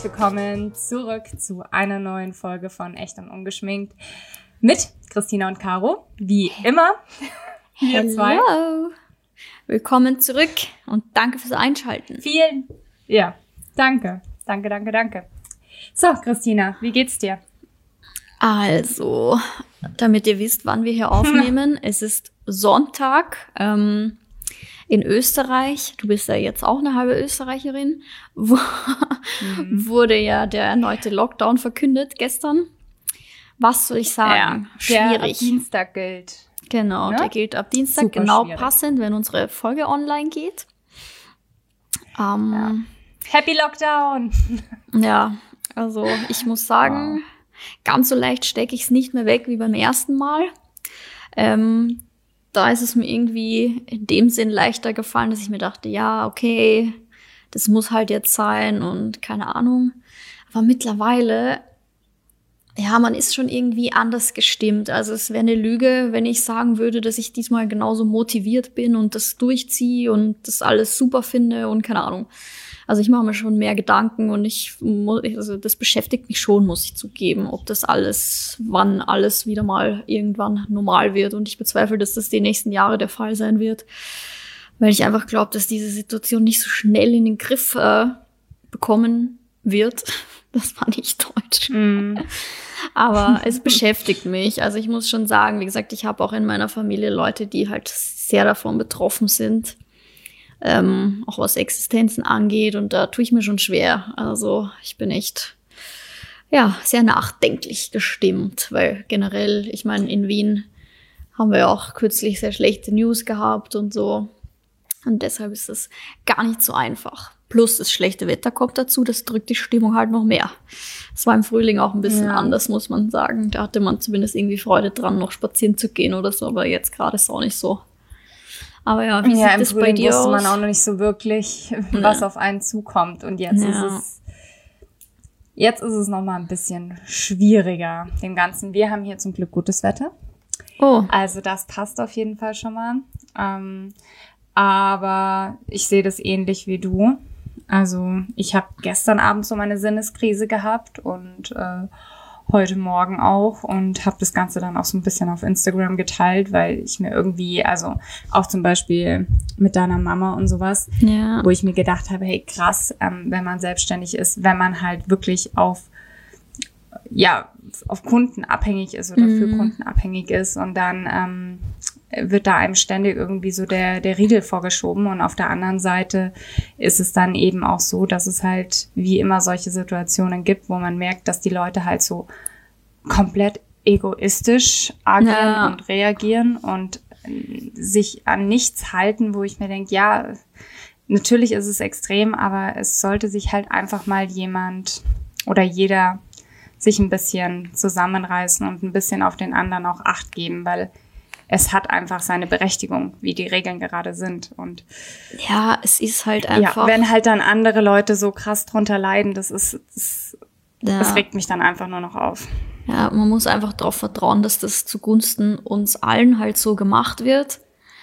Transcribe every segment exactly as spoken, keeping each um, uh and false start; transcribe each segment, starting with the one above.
willkommen zurück zu einer neuen Folge von Echt und Ungeschminkt mit Christina und Caro. Wie immer, wir Hello. zwei. Willkommen zurück und danke fürs Einschalten. Vielen, ja, danke, danke, danke, danke. So, Christina, wie geht's dir? Also, damit ihr wisst, wann wir hier aufnehmen, es ist Sonntag ähm, in Österreich. Du bist ja jetzt auch eine halbe Österreicherin. Wo, mhm. Wurde ja der erneute Lockdown verkündet gestern. Was soll ich sagen? Ja, schwierig. Der ab Dienstag gilt. Genau, ne? Der gilt ab Dienstag, Super genau schwierig. Passend, wenn unsere Folge online geht. Ähm, ja. Happy Lockdown! Ja, also ich muss sagen, wow. ganz so leicht stecke ich es nicht mehr weg wie beim ersten Mal. Ähm, da ist es mir irgendwie in dem Sinn leichter gefallen, dass ich mir dachte, ja, okay, das muss halt jetzt sein und keine Ahnung. Aber mittlerweile, ja, man ist schon irgendwie anders gestimmt. Also es wäre eine Lüge, wenn ich sagen würde, dass ich diesmal genauso motiviert bin und das durchziehe und das alles super finde und keine Ahnung. Also ich mache mir schon mehr Gedanken und ich also das beschäftigt mich schon, muss ich zugeben, ob das alles, wann alles wieder mal irgendwann normal wird. Und ich bezweifle, dass das die nächsten Jahre der Fall sein wird, weil ich einfach glaube, dass diese Situation nicht so schnell in den Griff äh, bekommen wird. Das war nicht deutsch. Mm. Aber es beschäftigt mich. Also ich muss schon sagen, wie gesagt, ich habe auch in meiner Familie Leute, die halt sehr davon betroffen sind. Ähm, auch was Existenzen angeht, und da tue ich mir schon schwer. Also ich bin echt, ja, sehr nachdenklich gestimmt, weil generell, ich meine, in Wien haben wir ja auch kürzlich sehr schlechte News gehabt und so, und deshalb ist es gar nicht so einfach. Plus das schlechte Wetter kommt dazu, das drückt die Stimmung halt noch mehr. Es war im Frühling auch ein bisschen ja. anders, muss man sagen. Da hatte man zumindest irgendwie Freude dran, noch spazieren zu gehen oder so, aber jetzt gerade ist es auch nicht so. Aber ja, wie ja, sieht das bei dir aus? Wusste man auch noch nicht so wirklich, was ja. auf einen zukommt. Und jetzt ja. ist es, jetzt ist es noch mal ein bisschen schwieriger, dem Ganzen. Wir haben hier zum Glück gutes Wetter. Oh. Also das passt auf jeden Fall schon mal. Ähm, aber ich sehe das ähnlich wie du. Also ich habe gestern Abend so meine Sinneskrise gehabt und äh, heute Morgen auch, und habe das Ganze dann auch so ein bisschen auf Instagram geteilt, weil ich mir irgendwie, also auch zum Beispiel mit deiner Mama und sowas, ja. wo ich mir gedacht habe, hey krass, ähm, wenn man selbstständig ist, wenn man halt wirklich auf, ja, auf Kunden abhängig ist oder mhm. für Kunden abhängig ist, und dann ähm, wird da einem ständig irgendwie so der, der Riegel vorgeschoben, und auf der anderen Seite ist es dann eben auch so, dass es halt wie immer solche Situationen gibt, wo man merkt, dass die Leute halt so komplett egoistisch agieren ja. und reagieren und sich an nichts halten, wo ich mir denke, ja, natürlich ist es extrem, aber es sollte sich halt einfach mal jemand oder jeder sich ein bisschen zusammenreißen und ein bisschen auf den anderen auch Acht geben, weil es hat einfach seine Berechtigung, wie die Regeln gerade sind. Und ja, es ist halt einfach... Ja, wenn halt dann andere Leute so krass drunter leiden, das ist... Das, ja. das regt mich dann einfach nur noch auf. Ja, man muss einfach darauf vertrauen, dass das zugunsten uns allen halt so gemacht wird.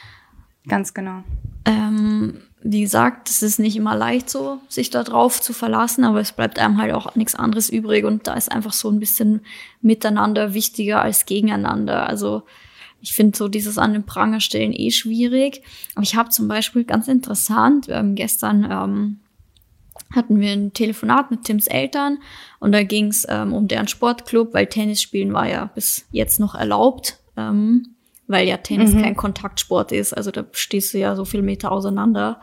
Ganz genau. Ähm, wie gesagt, es ist nicht immer leicht so, sich da drauf zu verlassen, aber es bleibt einem halt auch nichts anderes übrig, und da ist einfach so ein bisschen Miteinander wichtiger als gegeneinander. Also ich finde so dieses an den Pranger stellen eh schwierig. Aber ich habe zum Beispiel, ganz interessant, ähm, gestern ähm, hatten wir ein Telefonat mit Tims Eltern, und da ging es ähm, um deren Sportclub, weil Tennis spielen war ja bis jetzt noch erlaubt, ähm, weil ja Tennis mhm. kein Kontaktsport ist. Also da stehst du ja so viele Meter auseinander.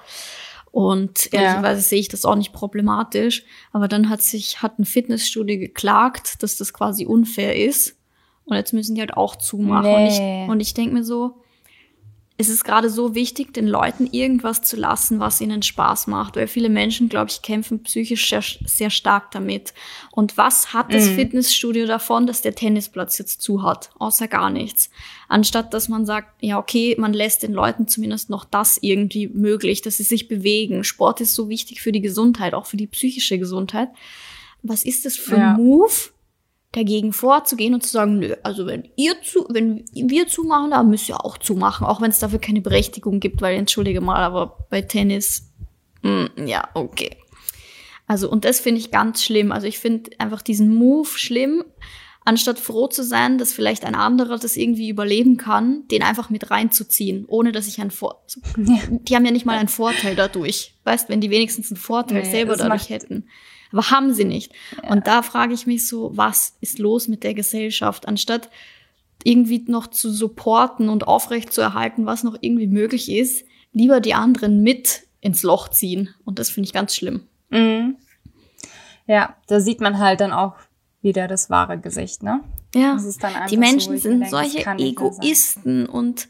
Und ehrlicherweise ja. sehe ich das auch nicht problematisch. Aber dann hat sich hat ein Fitnessstudio geklagt, dass das quasi unfair ist. Und jetzt müssen die halt auch zumachen. Nee. Und ich, und ich denke mir so, es ist gerade so wichtig, den Leuten irgendwas zu lassen, was ihnen Spaß macht. Weil viele Menschen, glaube ich, kämpfen psychisch sehr, sehr stark damit. Und was hat das mhm. Fitnessstudio davon, dass der Tennisplatz jetzt zu hat? Außer gar nichts. Anstatt, dass man sagt, ja, okay, man lässt den Leuten zumindest noch das irgendwie möglich, dass sie sich bewegen. Sport ist so wichtig für die Gesundheit, auch für die psychische Gesundheit. Was ist das für ja. ein Move, dagegen vorzugehen und zu sagen, nö, also wenn ihr zu, wenn wir zumachen, dann müsst ihr auch zumachen, auch wenn es dafür keine Berechtigung gibt, weil, entschuldige mal, aber bei Tennis, mh, ja, okay. Also, und das finde ich ganz schlimm. Also ich finde einfach diesen Move schlimm, anstatt froh zu sein, dass vielleicht ein anderer das irgendwie überleben kann, den einfach mit reinzuziehen, ohne dass ich einen Vor... Ja. Die haben ja nicht mal einen Vorteil dadurch. Weißt, wenn die wenigstens einen Vorteil nee, selber dadurch hätten. Aber haben sie nicht. Ja. Und da frage ich mich so, was ist los mit der Gesellschaft? Anstatt irgendwie noch zu supporten und aufrecht zu erhalten, was noch irgendwie möglich ist, lieber die anderen mit ins Loch ziehen. Und das finde ich ganz schlimm. Mhm. Ja, da sieht man halt dann auch wieder das wahre Gesicht, ne? Ja, das ist dann einfach die Menschen so, sind denke, solche Egoisten und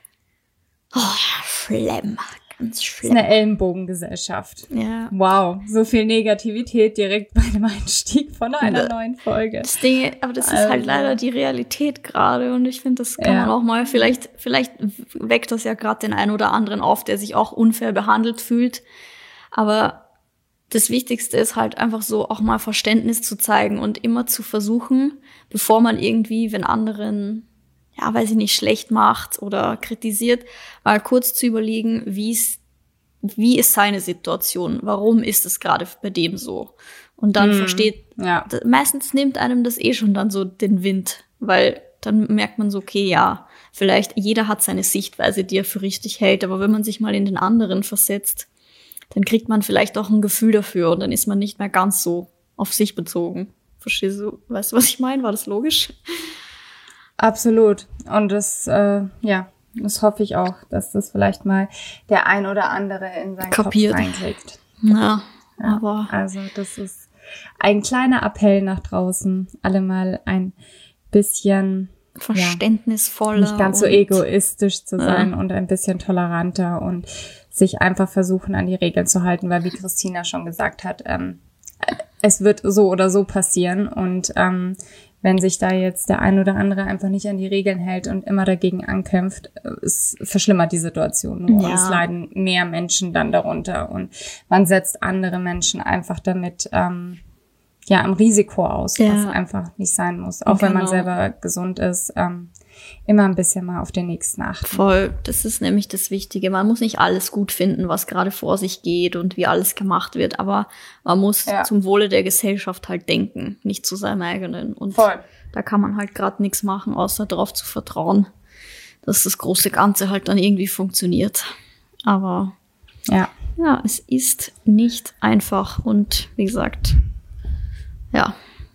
oh, schlimm, ganz schlimm. Das ist eine Ellenbogengesellschaft. Ja. Wow, so viel Negativität direkt bei dem Einstieg von einer ja. neuen Folge. Das Ding, aber das also. ist halt leider die Realität gerade und ich finde, das kann ja. man auch mal, vielleicht, vielleicht weckt das ja gerade den einen oder anderen auf, der sich auch unfair behandelt fühlt, aber das Wichtigste ist halt einfach so auch mal Verständnis zu zeigen und immer zu versuchen, bevor man irgendwie, wenn anderen, ja, weiß ich nicht, schlecht macht oder kritisiert, mal kurz zu überlegen, wie ist, wie ist seine Situation? Warum ist es gerade bei dem so? Und dann mm, versteht, ja. meistens nimmt einem das eh schon dann so den Wind, weil dann merkt man so, okay, ja, vielleicht jeder hat seine Sichtweise, die er für richtig hält, aber wenn man sich mal in den anderen versetzt, dann kriegt man vielleicht auch ein Gefühl dafür und dann ist man nicht mehr ganz so auf sich bezogen. Verstehst du? Weißt du, was ich meine? War das logisch? Absolut. Und das, äh, ja, das hoffe ich auch, dass das vielleicht mal der ein oder andere in seinen Kapiert. Kopf reinkriegt. Ja, ja, aber... Also das ist ein kleiner Appell nach draußen, alle mal ein bisschen... verständnisvoller. Ja, nicht ganz so egoistisch zu sein ja. und ein bisschen toleranter und sich einfach versuchen, an die Regeln zu halten, weil wie Christina schon gesagt hat, ähm, es wird so oder so passieren und ähm, wenn sich da jetzt der ein oder andere einfach nicht an die Regeln hält und immer dagegen ankämpft, es verschlimmert die Situation nur ja. und es leiden mehr Menschen dann darunter und man setzt andere Menschen einfach damit ähm, ja im Risiko aus, ja. was einfach nicht sein muss. Auch genau. wenn man selber gesund ist, ähm, immer ein bisschen mal auf den nächsten achten. Voll, das ist nämlich das Wichtige. Man muss nicht alles gut finden, was gerade vor sich geht und wie alles gemacht wird, aber man muss ja. zum Wohle der Gesellschaft halt denken, nicht zu seinem eigenen. Und Voll. Da kann man halt gerade nichts machen, außer darauf zu vertrauen, dass das große Ganze halt dann irgendwie funktioniert. Aber ja, ja, es ist nicht einfach und wie gesagt, ja.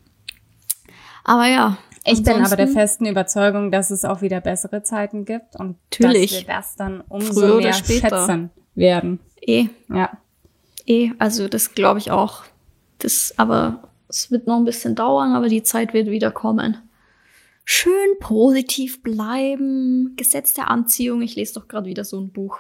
Aber ja. Ich bin aber der festen Überzeugung, dass es auch wieder bessere Zeiten gibt und natürlich. dass wir das dann umso mehr schätzen werden. Eh. Ja. Eh, also das glaube ich auch. Das, aber es wird noch ein bisschen dauern, aber die Zeit wird wieder kommen. Schön positiv bleiben, Gesetz der Anziehung. Ich lese doch gerade wieder so ein Buch.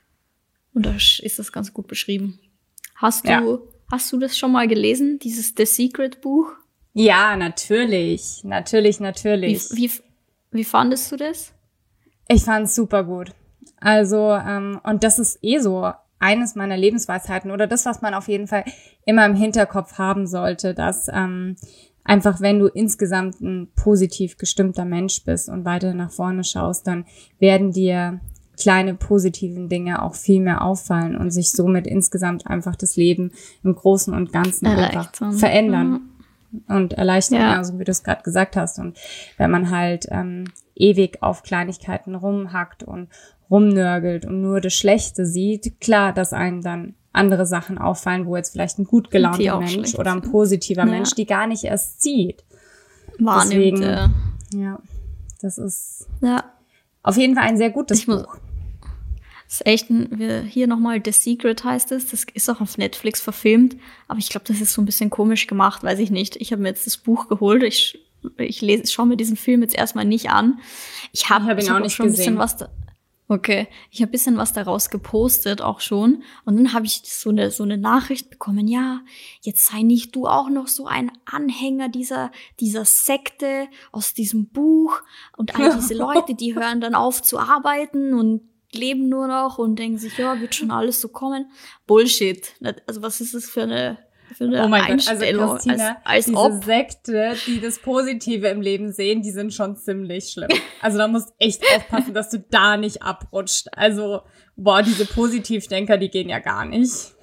Und da ist das ganz gut beschrieben. Hast du, ja. hast du das schon mal gelesen, dieses The Secret Buch? Ja, natürlich. Natürlich, natürlich. Wie, wie, wie fandest du das? Ich fand's super gut. Also, ähm, und das ist eh so eines meiner Lebensweisheiten oder das, was man auf jeden Fall immer im Hinterkopf haben sollte, dass ähm, einfach, wenn du insgesamt ein positiv gestimmter Mensch bist und weiter nach vorne schaust, dann werden dir kleine positiven Dinge auch viel mehr auffallen und sich somit insgesamt einfach das Leben im Großen und Ganzen einfach verändern. Mhm. Und erleichtern, ja. ja, so wie du es gerade gesagt hast. Und wenn man halt ähm, ewig auf Kleinigkeiten rumhackt und rumnörgelt und nur das Schlechte sieht, klar, dass einem dann andere Sachen auffallen, wo jetzt vielleicht ein gut gelaunter Mensch oder ein positiver ja. Mensch die gar nicht erst sieht. Wahrnimmt. Deswegen, äh. ja, das ist ja. auf jeden Fall ein sehr gutes ich Buch. Das ist echt ein, wir, hier nochmal The Secret heißt es, das ist auch auf Netflix verfilmt, aber ich glaube, das ist so ein bisschen komisch gemacht, weiß ich nicht. Ich habe mir jetzt das Buch geholt, ich, ich lese, schaue mir diesen Film jetzt erstmal nicht an. Ich habe hab ihn ich auch hab nicht schon gesehen. Ein bisschen was da, okay, ich habe ein bisschen was daraus gepostet, auch schon, und dann habe ich so eine, so eine Nachricht bekommen, ja, jetzt sei nicht du auch noch so ein Anhänger dieser, dieser Sekte aus diesem Buch und all diese Leute, die hören dann auf zu arbeiten und leben nur noch und denken sich, ja, wird schon alles so kommen. Bullshit. Also was ist das für eine, für eine oh mein Einstellung? Gott, also Christina, als, als diese ob. Sekte, die das Positive im Leben sehen, die sind schon ziemlich schlimm. Also da musst echt aufpassen, dass du da nicht abrutscht. Also, boah, diese Positivdenker, die gehen ja gar nicht.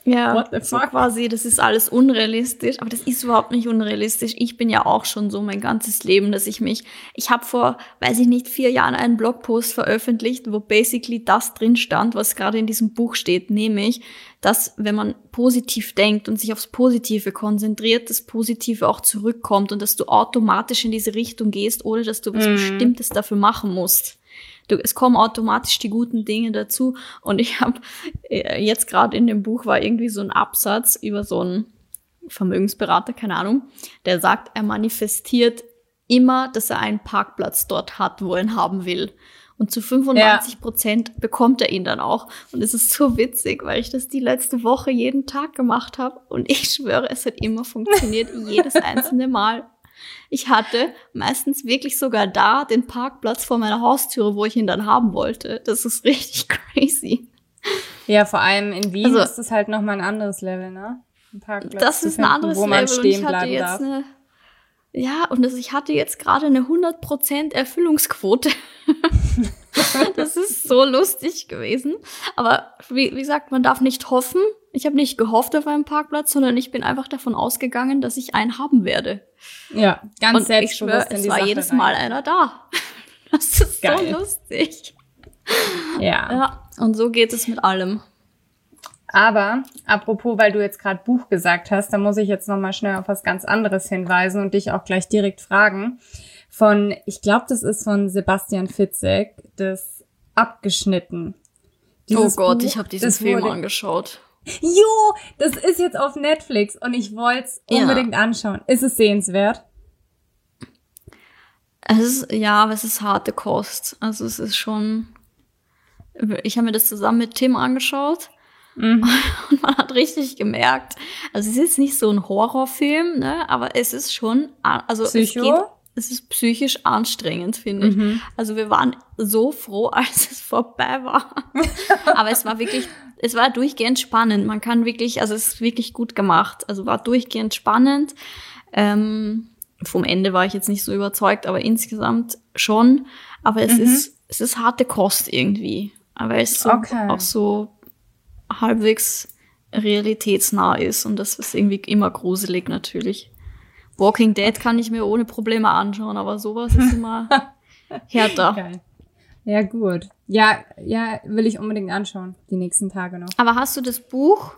Ja, what the so fuck? quasi, das ist alles unrealistisch, aber das ist überhaupt nicht unrealistisch. Ich bin ja auch schon so mein ganzes Leben, dass ich mich, ich habe vor, weiß ich nicht, vier Jahren einen Blogpost veröffentlicht, wo basically das drin stand, was gerade in diesem Buch steht, nämlich, dass wenn man positiv denkt und sich aufs Positive konzentriert, das Positive auch zurückkommt und dass du automatisch in diese Richtung gehst, ohne dass du was Mhm. Bestimmtes dafür machen musst. Du, es kommen automatisch die guten Dinge dazu. Und ich habe jetzt gerade in dem Buch war irgendwie so ein Absatz über so einen Vermögensberater, keine Ahnung, der sagt, er manifestiert immer, dass er einen Parkplatz dort hat, wo er ihn haben will. Und zu fünfundneunzig Prozent bekommt er ihn dann auch. Und es ist so witzig, weil ich das die letzte Woche jeden Tag gemacht habe. Und ich schwöre, es hat immer funktioniert, jedes einzelne Mal. Ich hatte meistens wirklich sogar da den Parkplatz vor meiner Haustüre, wo ich ihn dann haben wollte. Das ist richtig crazy. Ja, vor allem in Wien Also, ist das halt nochmal ein anderes Level, ne? Ein Parkplatz Das zu ist ein finden, anderes wo man Level und ich stehen hatte bleiben jetzt darf. eine, ja, und das, ich hatte jetzt gerade eine hundert Prozent Erfüllungsquote. Das ist so lustig gewesen. Aber wie, wie gesagt, man darf nicht hoffen. Ich habe nicht gehofft auf einen Parkplatz, sondern ich bin einfach davon ausgegangen, dass ich einen haben werde. Ja, ganz Und ich selbstbewusst schwöre, in es die war Sache jedes rein. Mal einer da. Das ist Geil. so lustig. Ja. Ja, und so geht es mit allem. Aber, apropos, weil du jetzt gerade Buch gesagt hast, da muss ich jetzt nochmal schnell auf was ganz anderes hinweisen und dich auch gleich direkt fragen. Von, ich glaube, das ist von Sebastian Fitzek, das Abgeschnitten. Dieses oh Gott, Buch, ich habe diesen das Film wurde- angeschaut. Jo, das ist jetzt auf Netflix und ich wollte es Ja. unbedingt anschauen. Ist es sehenswert? Es ist, ja, aber es ist harte Kost. Also es ist schon, ich habe mir das zusammen mit Tim angeschaut Mhm. und man hat richtig gemerkt, also es ist jetzt nicht so ein Horrorfilm, ne, aber es ist schon, also Psycho? es geht, es ist psychisch anstrengend, finde ich. Mhm. Also wir waren so froh, als es vorbei war. Aber es war wirklich, es war durchgehend spannend. Man kann wirklich, also es ist wirklich gut gemacht. Also war durchgehend spannend. Ähm, vom Ende war ich jetzt nicht so überzeugt, aber insgesamt schon. Aber es Mhm. ist, es ist harte Kost irgendwie. Aber es so, Okay. auch so halbwegs realitätsnah ist. Und das ist irgendwie immer gruselig natürlich. Walking Dead kann ich mir ohne Probleme anschauen, aber sowas ist immer härter. Geil. Ja, gut. Ja, ja, will ich unbedingt anschauen, die nächsten Tage noch. Aber hast du das Buch?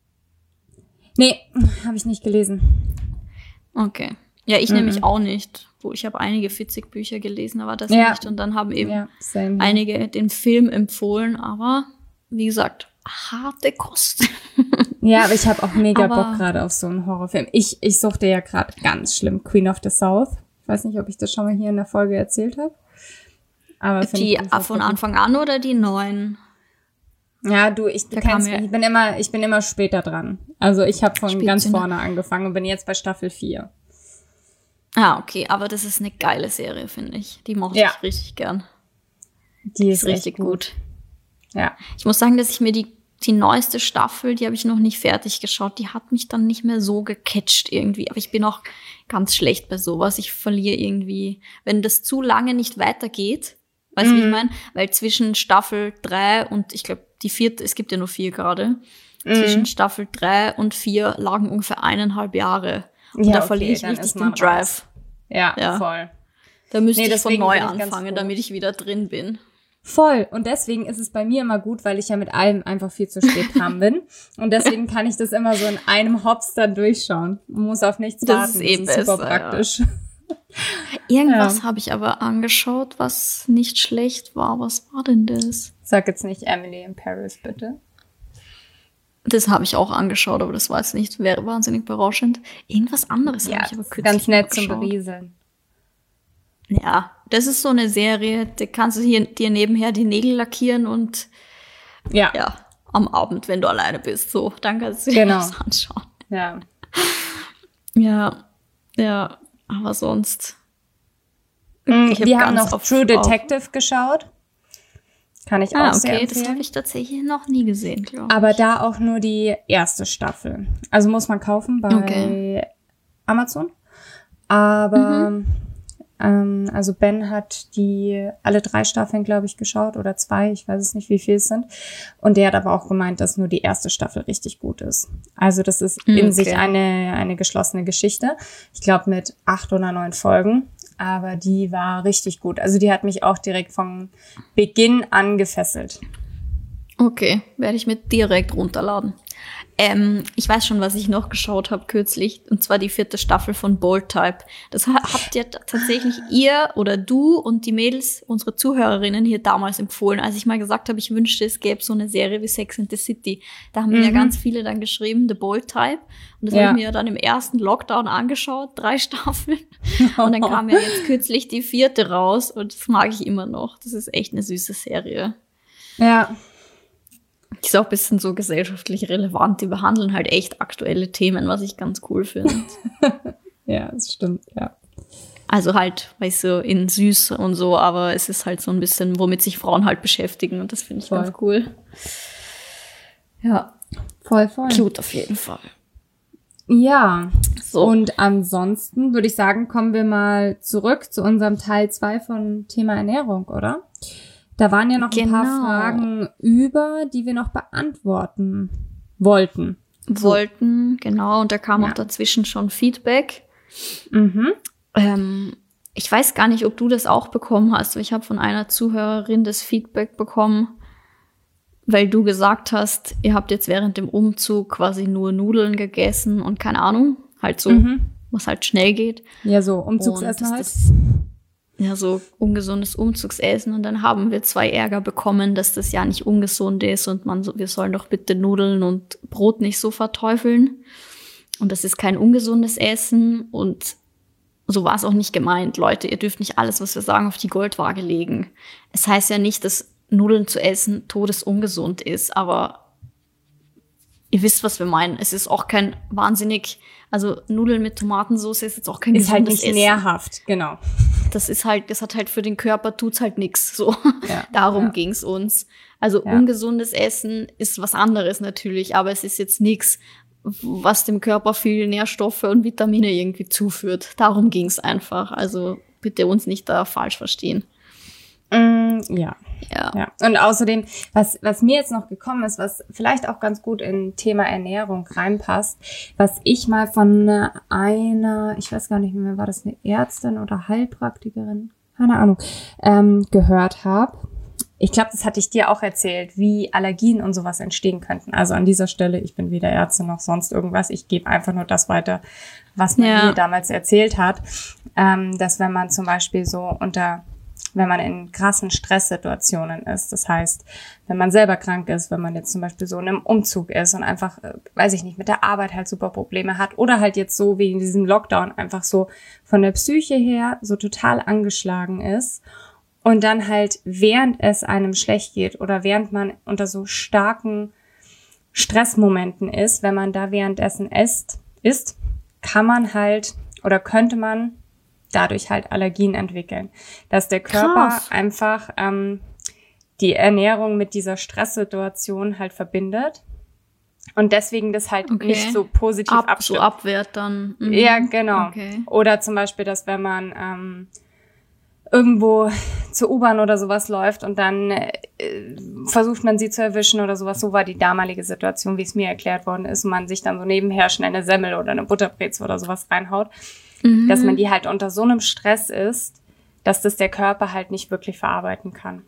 Nee, habe ich nicht gelesen. Okay. Ja, ich Mhm. nämlich auch nicht. Wo ich habe einige Fitzek-Bücher gelesen, aber das Ja. nicht. Und dann haben eben Ja, same. einige den Film empfohlen. Aber wie gesagt, harte Kost. Ja, aber ich habe auch mega Aber- Bock gerade auf so einen Horrorfilm. Ich, ich suchte ja gerade ganz schlimm Queen of the South. Ich weiß nicht, ob ich das schon mal hier in der Folge erzählt habe. Aber find Die ich unfassbar von gut. Anfang an oder die neuen? Ja, du, ich du Da kennst kam ja- mich. Ich bin immer, ich bin immer später dran. Also ich habe von ganz Spätzünder. vorne angefangen und bin jetzt bei Staffel vier. Ah, okay. Aber das ist eine geile Serie, finde ich. Die mochte Ja. ich richtig gern. Die Ist ist richtig echt gut. gut. Ja. Ich muss sagen, dass ich mir die, die neueste Staffel, die habe ich noch nicht fertig geschaut, die hat mich dann nicht mehr so gecatcht irgendwie. Aber ich bin auch ganz schlecht bei sowas. Ich verliere irgendwie, wenn das zu lange nicht weitergeht, weißt du, wie ich Mhm. meine? Weil zwischen Staffel drei und ich glaube, die vierte, es gibt ja nur vier gerade, zwischen Mhm. Staffel drei und vier lagen ungefähr eineinhalb Jahre. Und Ja, da okay, verliere ich dann richtig ist den man Drive. raus. Ja, Ja. voll. Da müsste Nee, ich von deswegen neu bin ich ganz anfangen, froh. damit ich wieder drin bin. Voll. Und deswegen ist es bei mir immer gut, weil ich ja mit allem einfach viel zu spät dran bin. Und deswegen kann ich das immer so in einem Hops dann durchschauen. Man muss auf nichts Das warten. ist eh das ist super besser, ja. praktisch. Irgendwas Ja. habe ich aber angeschaut, was nicht schlecht war. Was war denn das? Sag jetzt nicht Emily in Paris, bitte. Das habe ich auch angeschaut, aber das war jetzt nicht wäre wahnsinnig berauschend. Irgendwas anderes habe ich aber kürzlich ganz nett mal zum geschaut. Berieseln. Ja, das ist so eine Serie, da kannst du hier, dir nebenher die Nägel lackieren und Ja, ja, am Abend, wenn du alleine bist, so, dann kannst du dir Genau. das anschauen. ja. Ja, ja, aber sonst. Mm, Ich hab Wir haben ganz noch auf- True Detective geschaut. Kann ich Ah, auch sehr okay, das empfehlen. habe ich tatsächlich noch nie gesehen, glaube ich. Aber da auch nur die erste Staffel. Also muss man kaufen bei Okay. Amazon. Aber Ähm, also Ben hat die alle drei Staffeln, glaube ich, geschaut oder zwei, ich weiß es nicht, wie viel es sind. Und der hat aber auch gemeint, dass nur die erste Staffel richtig gut ist. Also das ist in Okay. sich eine eine geschlossene Geschichte. Ich glaube mit acht oder neun Folgen. Aber die war richtig gut. Also die hat mich auch direkt vom Beginn an gefesselt. Okay, werde ich mir direkt runterladen. Ähm, ich weiß schon, was ich noch geschaut habe kürzlich, und zwar die vierte Staffel von Bold Type. Das ha- habt ihr t- tatsächlich ihr oder du und die Mädels, unsere Zuhörerinnen, hier damals empfohlen, als ich mal gesagt habe, ich wünschte, es gäbe so eine Serie wie Sex and the City. Da haben mir ja Mhm. ganz viele dann geschrieben, The Bold Type. Und das Ja. habe ich mir ja dann im ersten Lockdown angeschaut, drei Staffeln. Und dann kam ja jetzt kürzlich die vierte raus und das mag ich immer noch. Das ist echt eine süße Serie. Ja. Die ist auch ein bisschen so gesellschaftlich relevant. Die behandeln halt echt aktuelle Themen, was ich ganz cool finde. Ja, das stimmt, ja. Also halt, weißt du, in süß und so, aber es ist halt so ein bisschen, womit sich Frauen halt beschäftigen und das finde ich Voll. ganz cool. Ja, Voll, voll. cute auf jeden Fall. Ja, So. und ansonsten würde ich sagen, kommen wir mal zurück zu unserem Teil zwei von Thema Ernährung, oder? Da waren ja noch ein paar Genau. Fragen über, die wir noch beantworten wollten. Wollten, genau, und da kam Ja. auch dazwischen schon Feedback. Mhm. Ähm, ich weiß gar nicht, ob du das auch bekommen hast. Ich habe von einer Zuhörerin das Feedback bekommen, weil du gesagt hast, ihr habt jetzt während dem Umzug quasi nur Nudeln gegessen und keine Ahnung, halt so, Mhm. was halt schnell geht. Ja, so Und Umzugsessen dass halt. das, ja, so ungesundes Umzugsessen. Und dann haben wir zwei Ärger bekommen, dass das ja nicht ungesund ist und man so, wir sollen doch bitte Nudeln und Brot nicht so verteufeln. Und das ist kein ungesundes Essen und so war es auch nicht gemeint. Leute, ihr dürft nicht alles, was wir sagen, auf die Goldwaage legen. Es heißt ja nicht, dass Nudeln zu essen todesungesund ist, aber ihr wisst, was wir meinen. Es ist auch kein wahnsinnig, also Nudeln mit Tomatensauce ist jetzt auch kein Ist halt gesundes nicht Essen. nährhaft, genau. Das ist halt, das hat halt für den Körper, tut's halt nix. So, Ja, darum ja. ging's uns. Also Ja. ungesundes Essen ist was anderes natürlich, aber es ist jetzt nix, was dem Körper viel Nährstoffe und Vitamine irgendwie zuführt. Darum ging's einfach. Also bitte uns nicht da falsch verstehen. Mm, ja. Ja. Ja, und außerdem, was, was mir jetzt noch gekommen ist, was vielleicht auch ganz gut in Thema Ernährung reinpasst, was ich mal von einer, ich weiß gar nicht mehr, war das eine Ärztin oder Heilpraktikerin? Keine Ahnung, ähm, gehört habe. Ich glaube, das hatte ich dir auch erzählt, wie Allergien und sowas entstehen könnten. Also an dieser Stelle, ich bin weder Ärztin noch sonst irgendwas. Ich gebe einfach nur das weiter, was man Ja. mir damals erzählt hat. Ähm, dass wenn man zum Beispiel so unter, wenn man in krassen Stresssituationen ist, das heißt, wenn man selber krank ist, wenn man jetzt zum Beispiel so in einem Umzug ist und einfach, äh, weiß ich nicht, mit der Arbeit halt super Probleme hat oder halt jetzt so wie in diesem Lockdown einfach so von der Psyche her so total angeschlagen ist. Und dann halt, während es einem schlecht geht oder während man unter so starken Stressmomenten ist, wenn man da währenddessen isst, isst, kann man halt oder könnte man dadurch halt Allergien entwickeln. Dass der Körper Krass. einfach ähm, die Ernährung mit dieser Stresssituation halt verbindet und deswegen das halt Okay. nicht so positiv Ab, so abstimmt. abwehrt dann. Mhm. Ja, genau. Okay. Oder zum Beispiel, dass wenn man ähm, irgendwo zur U-Bahn oder sowas läuft und dann äh, versucht man sie zu erwischen oder sowas. So war die damalige Situation, wie es mir erklärt worden ist, und man sich dann so nebenher schnell eine Semmel oder eine Butterbrezel oder sowas reinhaut, Mhm. dass man die halt unter so einem Stress ist, dass das der Körper halt nicht wirklich verarbeiten kann.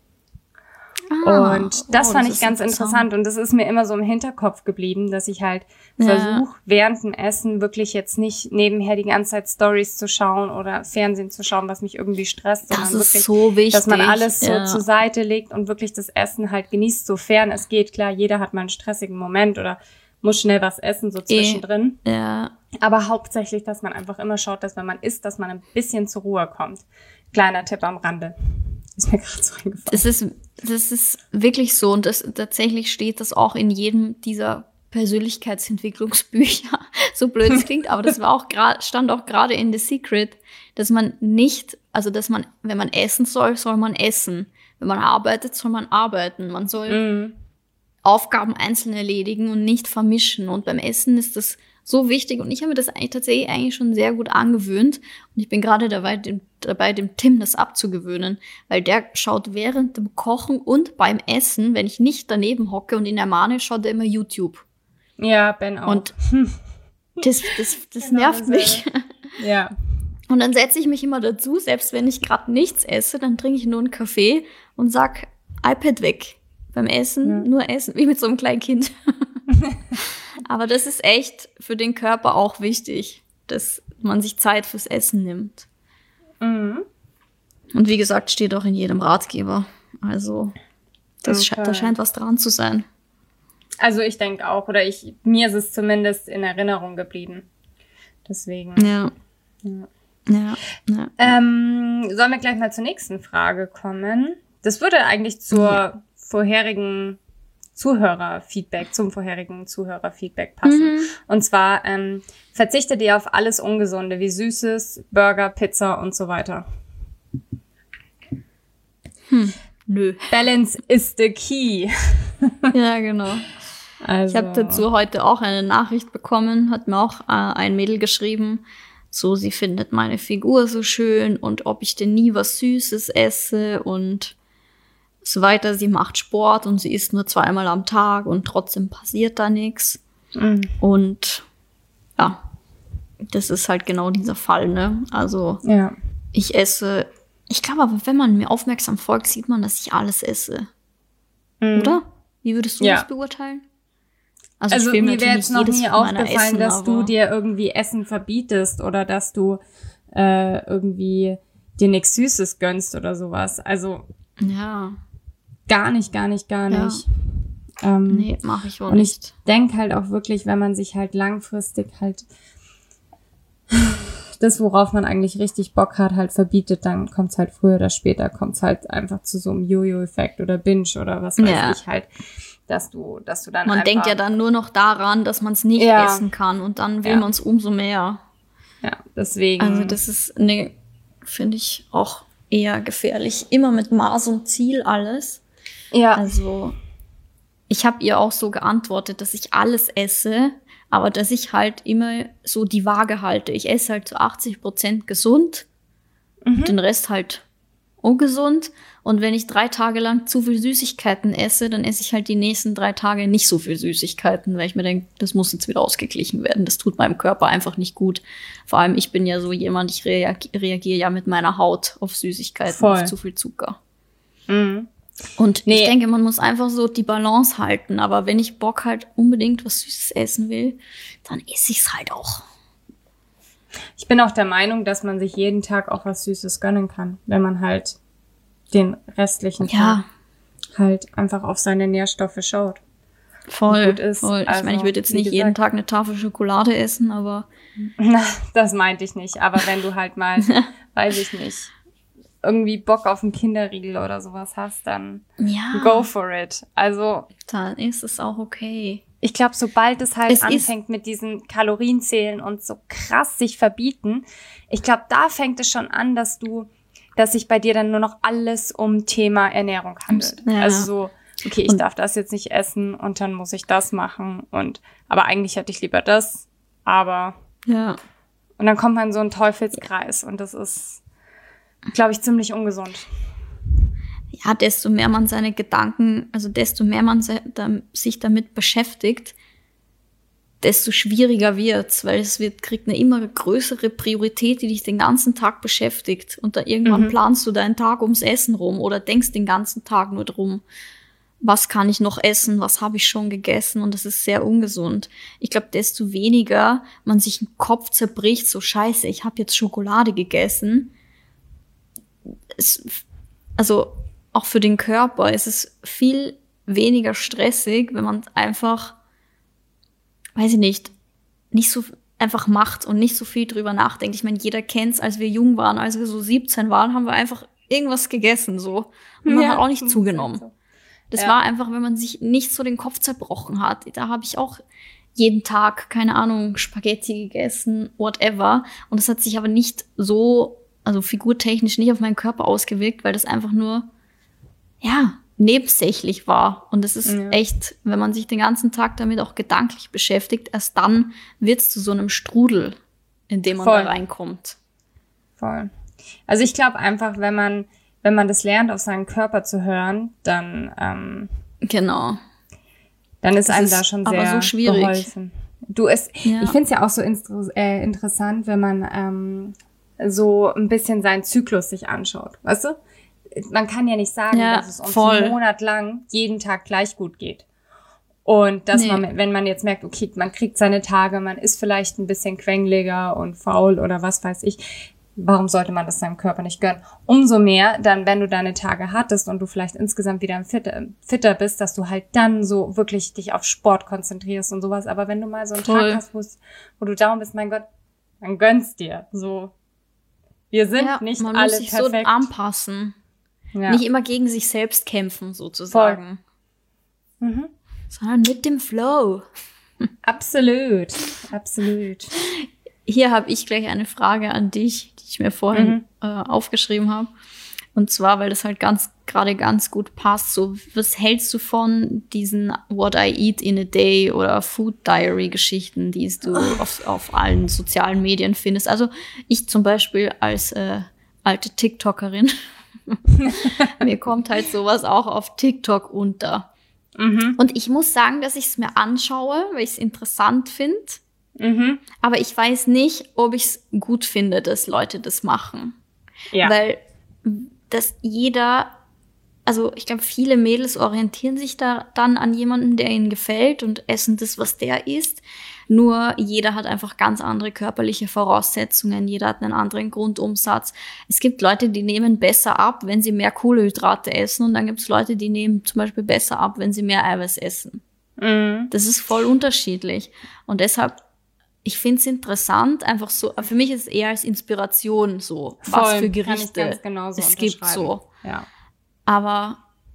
Ah, Und das oh, fand das ich ist ganz interessant und das ist mir immer so im Hinterkopf geblieben, dass ich halt Ja. versuche, während dem Essen wirklich jetzt nicht nebenher die ganze Zeit Stories zu schauen oder Fernsehen zu schauen, was mich irgendwie stresst, Das sondern ist wirklich, so wichtig. dass man alles so ja. zur Seite legt und wirklich das Essen halt genießt, sofern es geht. Klar, jeder hat mal einen stressigen Moment oder muss schnell was essen, so zwischendrin. Ja. Aber hauptsächlich, dass man einfach immer schaut, dass wenn man isst, dass man ein bisschen zur Ruhe kommt. Kleiner Tipp am Rande. Ist mir gerade so eingefallen. Das ist, das ist wirklich so und das, tatsächlich steht das auch in jedem dieser Persönlichkeitsentwicklungsbücher. So blöd es klingt, aber das war auch gerade, stand auch gerade in The Secret, dass man nicht, also dass man, wenn man essen soll, soll man essen. Wenn man arbeitet, soll man arbeiten. Man soll Mhm. Aufgaben einzeln erledigen und nicht vermischen. Und beim Essen ist das so wichtig. Und ich habe mir das eigentlich tatsächlich eigentlich schon sehr gut angewöhnt. Und ich bin gerade dabei, den dabei, dem Tim das abzugewöhnen, weil der schaut während dem Kochen und beim Essen, wenn ich nicht daneben hocke und ihn ermahne, schaut er immer YouTube. Ja, Ben auch. Und das, das, das Genau nervt mich. Ja. Und dann setze ich mich immer dazu, selbst wenn ich gerade nichts esse, dann trinke ich nur einen Kaffee und sag, iPad weg. Beim Essen, Ja. nur essen, wie mit so einem kleinen Kind. Aber das ist echt für den Körper auch wichtig, dass man sich Zeit fürs Essen nimmt. Mhm. Und wie gesagt, steht auch in jedem Ratgeber. Also, das Okay. sche- da scheint was dran zu sein. Also ich denke auch, oder ich, mir ist es zumindest in Erinnerung geblieben. Deswegen. Ja. Ja. Ja. ja. Ähm, sollen wir gleich mal zur nächsten Frage kommen? Das würde eigentlich zur Ja. vorherigen Zuhörerfeedback, zum vorherigen Zuhörerfeedback passen. Mhm. Und zwar, ähm, verzichtet ihr auf alles Ungesunde, wie Süßes, Burger, Pizza und so weiter. Nö. Balance is the key. Ja, genau. Also, Ich habe dazu heute auch eine Nachricht bekommen, hat mir auch äh, ein Mädel geschrieben, so, sie findet meine Figur so schön und ob ich denn nie was Süßes esse und so weiter. Sie macht Sport und sie isst nur zweimal am Tag und trotzdem passiert da nichts. Mhm. Und ja, das ist halt genau dieser Fall, ne? Also Ja. ich esse, ich glaube aber, wenn man mir aufmerksam folgt, sieht man, dass ich alles esse. Mhm. Oder? Wie würdest du Ja. das beurteilen? Also, ich will mir wäre natürlich jetzt noch jedes nie meiner aufgefallen, essen, dass du aber- dir irgendwie Essen verbietest oder dass du äh, irgendwie dir nichts Süßes gönnst oder sowas. Also Ja, gar nicht, gar nicht, gar Ja. nicht. Ähm, nee, mache ich wohl Und ich nicht. denke halt auch wirklich, wenn man sich halt langfristig halt das, worauf man eigentlich richtig Bock hat, halt verbietet, dann kommt's halt früher oder später, kommt's halt einfach zu so einem Jojo-Effekt oder Binge oder was weiß Ja. ich halt, dass du, dass du dann Man einfach, denkt ja dann nur noch daran, dass man es nicht Ja. essen kann und dann will Ja. man es umso mehr. ja, deswegen. Also das ist, ne, finde ich auch eher gefährlich. Immer mit Maß und Ziel alles. ja, Also ich habe ihr auch so geantwortet, dass ich alles esse, aber dass ich halt immer so die Waage halte. Ich esse halt zu achtzig Prozent gesund, Mhm. den Rest halt ungesund. Und wenn ich drei Tage lang zu viel Süßigkeiten esse, dann esse ich halt die nächsten drei Tage nicht so viel Süßigkeiten, weil ich mir denke, das muss jetzt wieder ausgeglichen werden. Das tut meinem Körper einfach nicht gut. Vor allem, ich bin ja so jemand, ich reag- reagiere ja mit meiner Haut auf Süßigkeiten, Voll. auf zu viel Zucker. Mhm. Und Nee. ich denke, man muss einfach so die Balance halten. Aber wenn ich Bock halt unbedingt was Süßes essen will, dann esse ich es halt auch. Ich bin auch der Meinung, dass man sich jeden Tag auch was Süßes gönnen kann, wenn man halt den restlichen Ja, Tag halt einfach auf seine Nährstoffe schaut. voll. gut ist. voll. Ich Also, meine, ich würde jetzt wie nicht gesagt- jeden Tag eine Tafel Schokolade essen, aber Na, das meinte ich nicht. Aber wenn du halt mal, weiß ich nicht, irgendwie Bock auf einen Kinderriegel oder sowas hast, dann ja, go for it. Also dann ist es auch okay. ich glaube, sobald es halt Es ist- anfängt mit diesen Kalorienzählen und so krass sich verbieten, ich glaube, da fängt es schon an, dass du, dass sich bei dir dann nur noch alles um Thema Ernährung handelt. Ja. Also so, okay, ich Und- darf das jetzt nicht essen und dann muss ich das machen und, aber eigentlich hätte ich lieber das, aber, Ja. und dann kommt man in so einen Teufelskreis und das ist, glaube ich, ziemlich ungesund. Ja, desto mehr man seine Gedanken, also desto mehr man se da, sich damit beschäftigt, desto schwieriger wird's, weil es wird, kriegt eine immer größere Priorität, die dich den ganzen Tag beschäftigt. Und da irgendwann Mhm. planst du deinen Tag ums Essen rum oder denkst den ganzen Tag nur drum, was kann ich noch essen, was habe ich schon gegessen, und das ist sehr ungesund. Ich glaube, desto weniger man sich den Kopf zerbricht, so scheiße, ich habe jetzt Schokolade gegessen. Es, also auch für den Körper ist es viel weniger stressig, wenn man einfach, weiß ich nicht, nicht so einfach macht und nicht so viel drüber nachdenkt. Ich meine, jeder kennt's, als wir jung waren, als wir so siebzehn waren, haben wir einfach irgendwas gegessen, so. Und man Ja, hat auch nicht das ist zugenommen. so. Das Ja. war einfach, wenn man sich nicht so den Kopf zerbrochen hat. Da habe ich auch jeden Tag, keine Ahnung, Spaghetti gegessen, whatever. Und das hat sich aber nicht so, also figurtechnisch nicht auf meinen Körper ausgewirkt, weil das einfach nur, ja, nebensächlich war. Und das ist Ja. echt, wenn man sich den ganzen Tag damit auch gedanklich beschäftigt, erst dann wird's zu so einem Strudel, in dem man Voll. da reinkommt. Voll. Also ich glaube einfach, wenn man, wenn man das lernt, auf seinen Körper zu hören, dann, ähm, genau. Dann ist das einem ist da schon aber sehr so schwierig. geholfen. Du, es, Ja. ich finde es ja auch so instru- äh, interessant, wenn man ähm, so ein bisschen seinen Zyklus sich anschaut. Weißt du? Man kann ja nicht sagen, Ja, dass es uns voll. einen Monat lang jeden Tag gleich gut geht. Und dass Nee. man, wenn man jetzt merkt, okay, man kriegt seine Tage, man ist vielleicht ein bisschen quengeliger und faul oder was weiß ich, warum sollte man das seinem Körper nicht gönnen? Umso mehr dann, wenn du deine Tage hattest und du vielleicht insgesamt wieder fitter, fitter bist, dass du halt dann so wirklich dich auf Sport konzentrierst und sowas. Aber wenn du mal so einen Voll. Tag hast, wo du down bist, mein Gott, dann gönnst dir. So, wir sind Ja, nicht man alle muss sich perfekt. so anpassen. Ja. Nicht immer gegen sich selbst kämpfen, sozusagen. Mhm. Sondern mit dem Flow. Absolut, absolut. Hier habe ich gleich eine Frage an dich, die ich mir vorhin Mhm. äh, aufgeschrieben habe. Und zwar, weil das halt ganz gerade ganz gut passt. So, was hältst du von diesen What I Eat in a Day oder Food Diary Geschichten, die du auf, auf allen sozialen Medien findest? Also ich zum Beispiel als äh, alte TikTokerin, mir kommt halt sowas auch auf TikTok unter. Mhm. Und ich muss sagen, dass ich es mir anschaue, weil ich es interessant finde. Mhm. Aber ich weiß nicht, ob ich es gut finde, dass Leute das machen. Ja. Weil dass jeder, also ich glaube, viele Mädels orientieren sich da dann an jemanden, der ihnen gefällt und essen das, was der isst. Nur jeder hat einfach ganz andere körperliche Voraussetzungen, jeder hat einen anderen Grundumsatz. Es gibt Leute, die nehmen besser ab, wenn sie mehr Kohlenhydrate essen, und dann gibt es Leute, die nehmen zum Beispiel besser ab, wenn sie mehr Eiweiß essen. Mhm. Das ist voll unterschiedlich. Und deshalb, ich finde es interessant, einfach so, für mich ist es eher als Inspiration so, Voll, was für kann ich Gerichte ganz genauso es gibt unterschreiben. so. Ja. Aber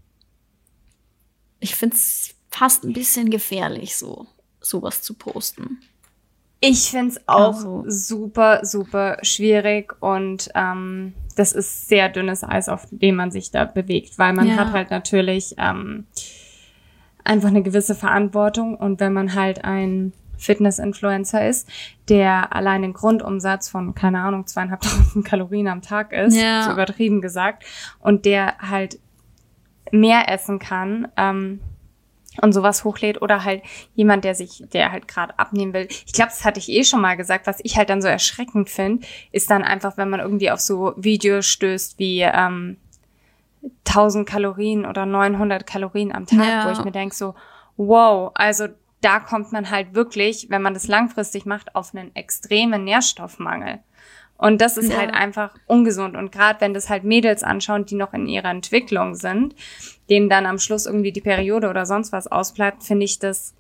ich finde es fast ein bisschen gefährlich, so sowas zu posten. Ich find's auch Also. super, super schwierig und ähm, das ist sehr dünnes Eis, auf dem man sich da bewegt, weil man Ja. hat halt natürlich ähm, einfach eine gewisse Verantwortung, und wenn man halt ein Fitness-Influencer ist, der allein den Grundumsatz von, keine Ahnung, zweieinhalbtausend Kalorien am Tag ist, Ja. so übertrieben gesagt, und der halt mehr essen kann, ähm, und sowas hochlädt, oder halt jemand, der sich, der halt gerade abnehmen will. Ich glaube, das hatte ich eh schon mal gesagt. Was ich halt dann so erschreckend finde, ist dann einfach, wenn man irgendwie auf so Videos stößt wie ähm, tausend Kalorien oder neunhundert Kalorien am Tag, Ja. wo ich mir denke so, wow, also da kommt man halt wirklich, wenn man das langfristig macht, auf einen extremen Nährstoffmangel. Und das ist Ja. halt einfach ungesund. Und gerade wenn das halt Mädels anschauen, die noch in ihrer Entwicklung sind, denen dann am Schluss irgendwie die Periode oder sonst was ausbleibt, finde ich das,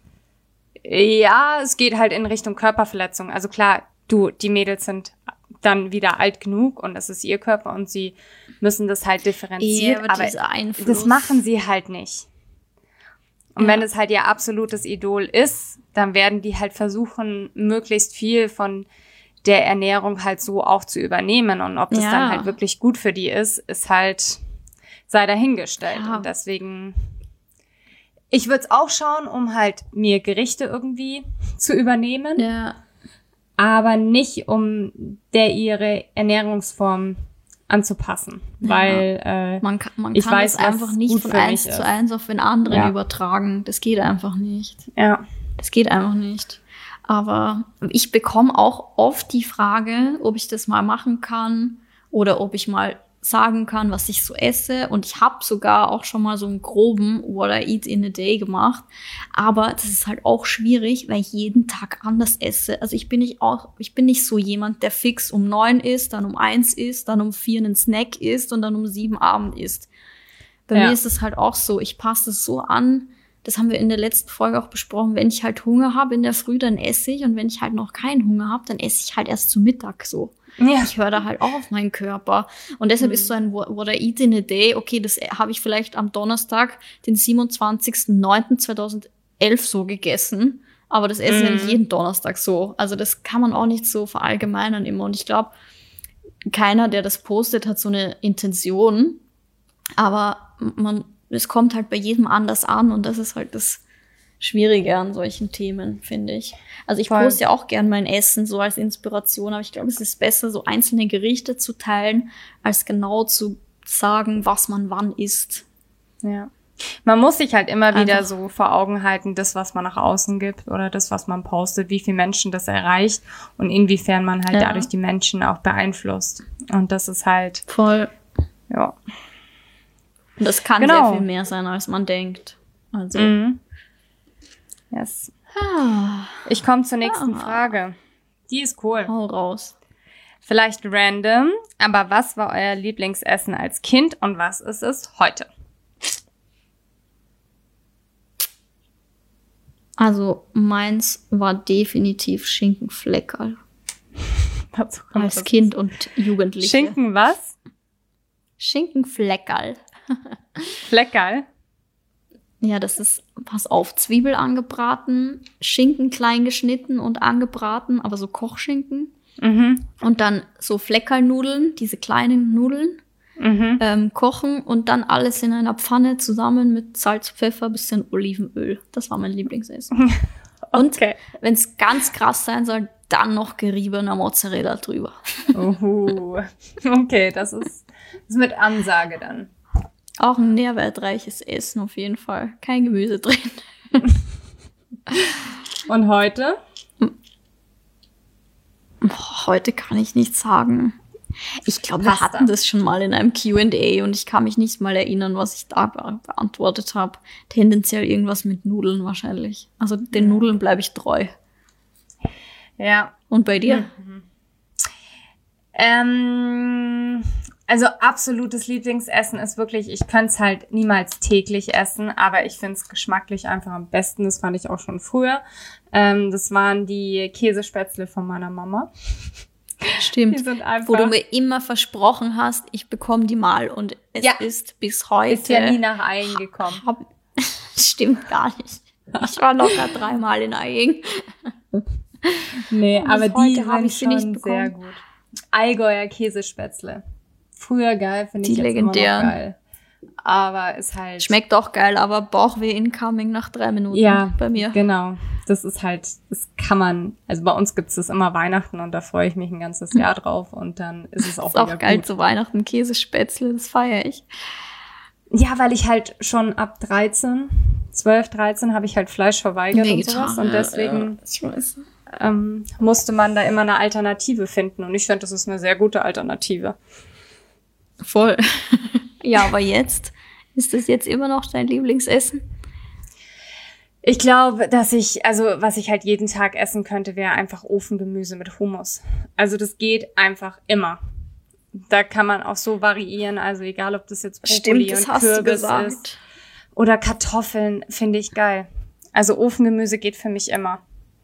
ja, es geht halt in Richtung Körperverletzung. Also klar, du, die Mädels sind dann wieder alt genug und das ist ihr Körper und sie müssen das halt differenziert. Ja, aber aber dieser Einfluss. das machen sie halt nicht. Und Ja. wenn es halt ihr absolutes Idol ist, dann werden die halt versuchen, möglichst viel von der Ernährung halt so auch zu übernehmen. Und ob das Ja. dann halt wirklich gut für die ist, ist halt, sei dahingestellt. Ja. Und deswegen, ich würde es auch schauen, um halt mir Gerichte irgendwie zu übernehmen, Ja. aber nicht, um der ihre Ernährungsform anzupassen. Ja. Weil äh, Man kann, man Ich kann weiß, das was einfach nicht gut von für mich eins ist. zu eins auf den anderen Ja. übertragen. Das geht einfach nicht. ja, Das geht einfach nicht. Aber ich bekomme auch oft die Frage, ob ich das mal machen kann oder ob ich mal sagen kann, was ich so esse. Und ich habe sogar auch schon mal so einen groben What I Eat in a Day gemacht. Aber das ist halt auch schwierig, weil ich jeden Tag anders esse. Also ich bin nicht auch, ich bin nicht so jemand, der fix um neun isst, dann um eins isst, dann um vier einen Snack isst und dann um sieben Abend isst. Bei Ja. mir ist es halt auch so, ich passe es so an. Das haben wir in der letzten Folge auch besprochen. Wenn ich halt Hunger habe in der Früh, dann esse ich. Und wenn ich halt noch keinen Hunger habe, dann esse ich halt erst zu Mittag so. ja. Ich höre da halt auch auf meinen Körper. Und deshalb Mhm. ist so ein What What I Eat in a Day, okay, das habe ich vielleicht am Donnerstag, den siebenundzwanzigsten neunten zweitausendelf so gegessen. Aber das esse ich ja nicht Mhm. jeden Donnerstag so. Also das kann man auch nicht so verallgemeinern immer. Und ich glaube, keiner, der das postet, hat so eine Intention. Aber man, es kommt halt bei jedem anders an, und das ist halt das Schwierige an solchen Themen, finde ich. Also ich Voll. poste ja auch gern mein Essen so als Inspiration, aber ich glaube, es ist besser, so einzelne Gerichte zu teilen, als genau zu sagen, was man wann isst. Ja. Man muss sich halt immer wieder Einfach. so vor Augen halten, das, was man nach außen gibt oder das, was man postet, wie viele Menschen das erreicht und inwiefern man halt Ja. dadurch die Menschen auch beeinflusst. Und das ist halt, Voll. ja. Und das kann Genau. sehr viel mehr sein, als man denkt. Also. Mhm. Yes. Ah, Ich komme zur nächsten Ah. Frage. Die ist cool. hau raus. Vielleicht random, aber was war euer Lieblingsessen als Kind und was ist es heute? Also meins war definitiv Schinkenfleckerl. Dazu kommt Als das. Kind und Jugendliche. Schinken was? Schinkenfleckerl. Fleckerl? Ja, das ist, pass auf, Zwiebel angebraten, Schinken klein geschnitten und angebraten, aber so Kochschinken. Mhm. Und dann so Fleckerlnudeln, diese kleinen Nudeln, Mhm. ähm, kochen und dann alles in einer Pfanne zusammen mit Salz, Pfeffer, bisschen Olivenöl. Das war mein Lieblingsessen. Und Okay. wenn es ganz krass sein soll, dann noch geriebener Mozzarella drüber. Uhu. Okay, das ist, das ist mit Ansage dann. Auch ein nährwertreiches Essen auf jeden Fall. Kein Gemüse drin. Und heute? Boah, heute kann ich nichts sagen. Ich glaube, wir Pasta. hatten das schon mal in einem Q and A und ich kann mich nicht mal erinnern, was ich da be beantwortet habe. Tendenziell irgendwas mit Nudeln wahrscheinlich. Also den Nudeln bleibe ich treu. Ja. Und bei dir? Ähm, also absolutes Lieblingsessen ist wirklich, ich könnte es halt niemals täglich essen, aber ich finde es geschmacklich einfach am besten. Das fand ich auch schon früher. Ähm, das waren die Käsespätzle von meiner Mama. Stimmt. Die sind einfach, Wo du mir immer versprochen hast, ich bekomme die mal und es Ja. ist bis heute. ist ja nie nach Aien gekommen. Hab, stimmt gar nicht. Ich war locker dreimal in Aing. Nee, Und aber bis die heute hab sind ich sie nicht schon bekommen. sehr gut. Allgäuer Käsespätzle. Früher geil, finde ich Die jetzt legendären. immer noch geil. Aber ist halt... Schmeckt auch geil, aber Bauchweh incoming nach drei Minuten Ja, bei mir. genau. Das ist halt, das kann man, also bei uns gibt's das immer Weihnachten und da freue ich mich ein ganzes Jahr drauf und dann ist es auch Ist auch wieder geil gut. zu Weihnachten, Käsespätzle, das feiere ich. Ja, weil ich halt schon ab dreizehn, zwölf, dreizehn habe ich halt Fleisch verweigert und sowas und deswegen Ja, ich weiß. ähm, musste man da immer eine Alternative finden und ich finde, das ist eine sehr gute Alternative. Voll. Ja, aber jetzt, ist das jetzt immer noch dein Lieblingsessen? Ich glaube, dass ich, also was ich halt jeden Tag essen könnte, wäre einfach Ofengemüse mit Hummus. Also das geht einfach immer. Da kann man auch so variieren, also egal, ob das jetzt Brokkoli und Kürbis ist oder Kartoffeln, finde ich geil. Also Ofengemüse geht für mich immer.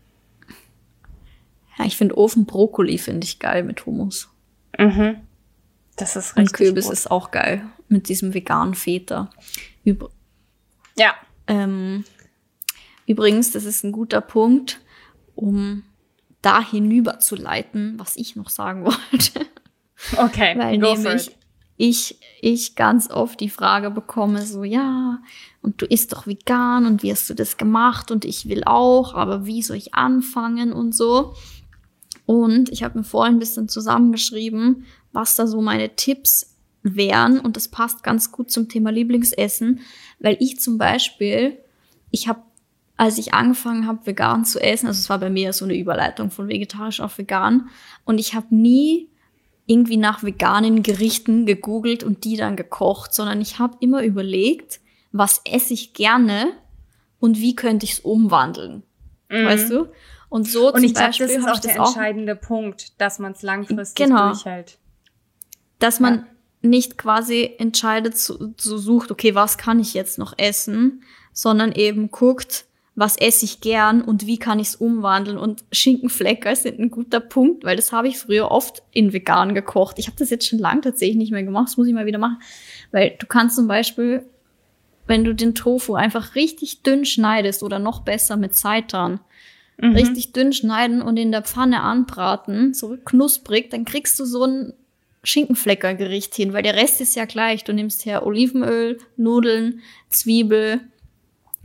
Ja, ich finde Ofenbrokkoli finde ich geil mit Hummus. Mhm. Das ist Und richtig Kürbis gut. ist auch geil mit diesem veganen Feta. Übr Ja. ähm, übrigens, das ist ein guter Punkt, um da hinüber zu leiten, was ich noch sagen wollte. Okay, Weil go for nämlich it. ich, ich ganz oft die Frage bekomme, so, ja, und du isst doch vegan und wie hast du das gemacht und ich will auch, aber wie soll ich anfangen und so. Und ich habe mir vorhin ein bisschen zusammengeschrieben, was da so meine Tipps wären und das passt ganz gut zum Thema Lieblingsessen, weil ich zum Beispiel, ich habe, als ich angefangen habe, vegan zu essen, also es war bei mir so eine Überleitung von vegetarisch auf vegan und ich habe nie irgendwie nach veganen Gerichten gegoogelt und die dann gekocht, sondern ich habe immer überlegt, was esse ich gerne und wie könnte ich es umwandeln, Mhm. weißt du? Und so Und zum ich glaube, Beispiel das ist hab auch ich der das auch, entscheidende Punkt, dass man es langfristig Genau. durchhält. dass man Ja. nicht quasi entscheidet, so, so sucht, okay, was kann ich jetzt noch essen, sondern eben guckt, was esse ich gern und wie kann ich es umwandeln. Und Schinkenflecker sind ein guter Punkt, weil das habe ich früher oft in vegan gekocht. Ich habe das jetzt schon lange tatsächlich nicht mehr gemacht, das muss ich mal wieder machen. Weil du kannst zum Beispiel, wenn du den Tofu einfach richtig dünn schneidest oder noch besser mit Seitan, Mhm. richtig dünn schneiden und in der Pfanne anbraten, so knusprig, dann kriegst du so ein Schinkenfleckergericht hin, weil der Rest ist ja gleich. Du nimmst her Olivenöl, Nudeln, Zwiebel,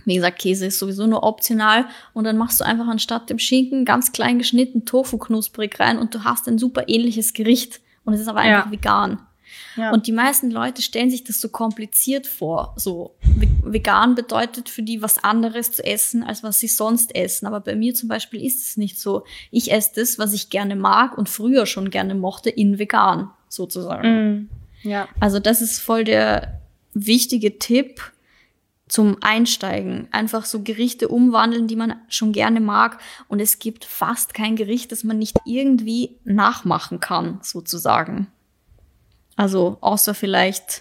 Wie gesagt, Käse ist sowieso nur optional und dann machst du einfach anstatt dem Schinken ganz klein geschnitten Tofu knusprig rein und du hast ein super ähnliches Gericht und es ist aber einfach ja. vegan. Ja. Und die meisten Leute stellen sich das so kompliziert vor. So vegan bedeutet für die was anderes zu essen, als was sie sonst essen. Aber bei mir zum Beispiel ist es nicht so. Ich esse das, was ich gerne mag und früher schon gerne mochte, in vegan sozusagen. Mm. Ja. Also das ist voll der wichtige Tipp zum Einsteigen. Einfach so Gerichte umwandeln, die man schon gerne mag. Und es gibt fast kein Gericht, das man nicht irgendwie nachmachen kann, sozusagen. Also, außer vielleicht,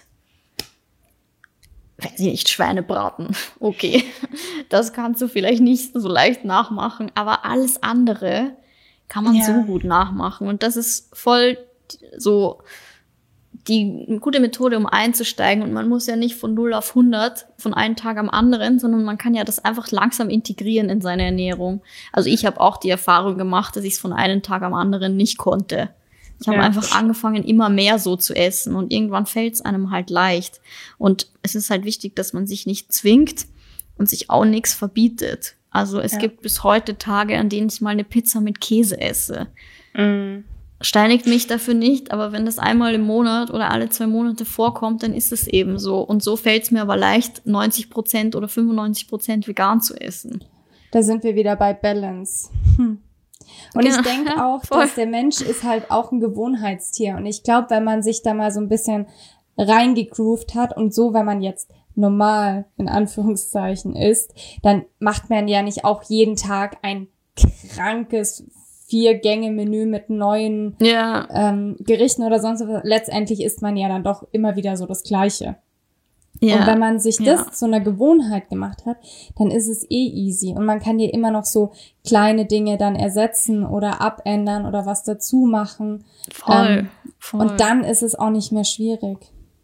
weiß ich nicht, Schweinebraten. Okay, das kannst du vielleicht nicht so leicht nachmachen, aber alles andere kann man ja. so gut nachmachen. Und das ist voll so die eine gute Methode, um einzusteigen. Und man muss ja nicht von null auf hundert von einem Tag am anderen, sondern man kann ja das einfach langsam integrieren in seine Ernährung. Also ich habe auch die Erfahrung gemacht, dass ich es von einem Tag am anderen nicht konnte. Ich habe ja. einfach angefangen, immer mehr so zu essen und irgendwann fällt es einem halt leicht. Und es ist halt wichtig, dass man sich nicht zwingt und sich auch nichts verbietet. Also es ja. gibt bis heute Tage, an denen ich mal eine Pizza mit Käse esse. Mm. Steinigt mich dafür nicht, aber wenn das einmal im Monat oder alle zwei Monate vorkommt, dann ist es eben so. Und so fällt es mir aber leicht, neunzig Prozent oder fünfundneunzig Prozent vegan zu essen. Da sind wir wieder bei Balance. Hm. Und genau. ich denke auch, Voll. dass der Mensch ist halt auch ein Gewohnheitstier. Und ich glaube, wenn man sich da mal so ein bisschen reingegroovt hat und so, wenn man jetzt normal, in Anführungszeichen, isst, dann macht man ja nicht auch jeden Tag ein krankes Vier-Gänge-Menü mit neuen ja. ähm, Gerichten oder sonst was. Letztendlich isst man ja dann doch immer wieder so das Gleiche. Ja. Und wenn man sich das ja. zu einer Gewohnheit gemacht hat, dann ist es eh easy. Und man kann ja immer noch so kleine Dinge dann ersetzen oder abändern oder was dazu machen. Voll. Ähm, Voll. Und dann ist es auch nicht mehr schwierig.